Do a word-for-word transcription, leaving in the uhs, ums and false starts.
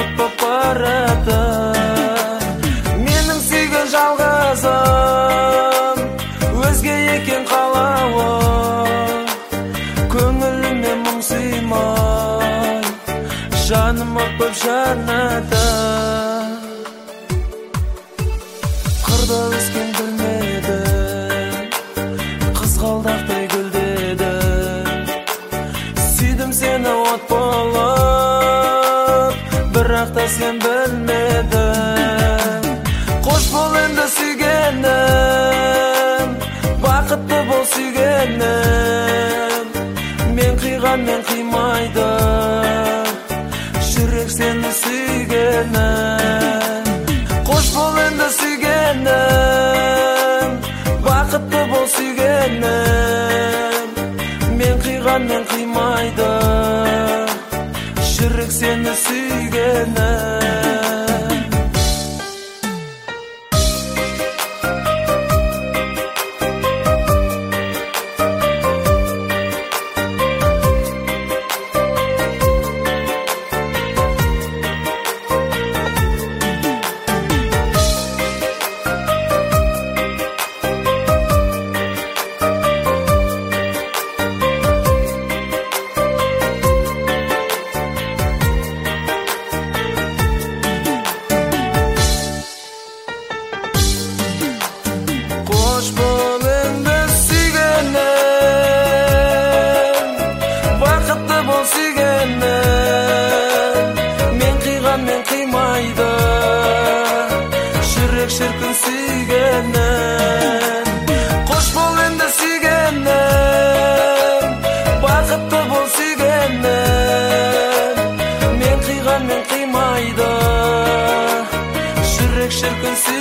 боп барады. Менің сүйген жалғызым өзге екен қалауы, көңіліме мұң сыймай жаным өкпеп жанады. Қырда өскен білмедім, қызғалдақтай гүлдедім. Сүйдім сені от болып, бірақ та сен білмедің. Қош бол енді сүйгенім, бақытты бол сүйгенім. Мен қиған, мен қимайды, жүрек сені сүйгенім. Қош бол енді сүйгенім, бақытты бол сүйгенім. Мен қиған, мен қимайды, жүрек сені сүйгенім. Қош бол енді сүйгенім, бақытты бол сүйгенім. Мен қиған, мен қимайды, жүрек шіркін сүйгенім. Қош бол енді сүйгенім, бақытты бол сүйгенім. Мен қиған, мен қимайды, жүрек шіркін сүйгенім.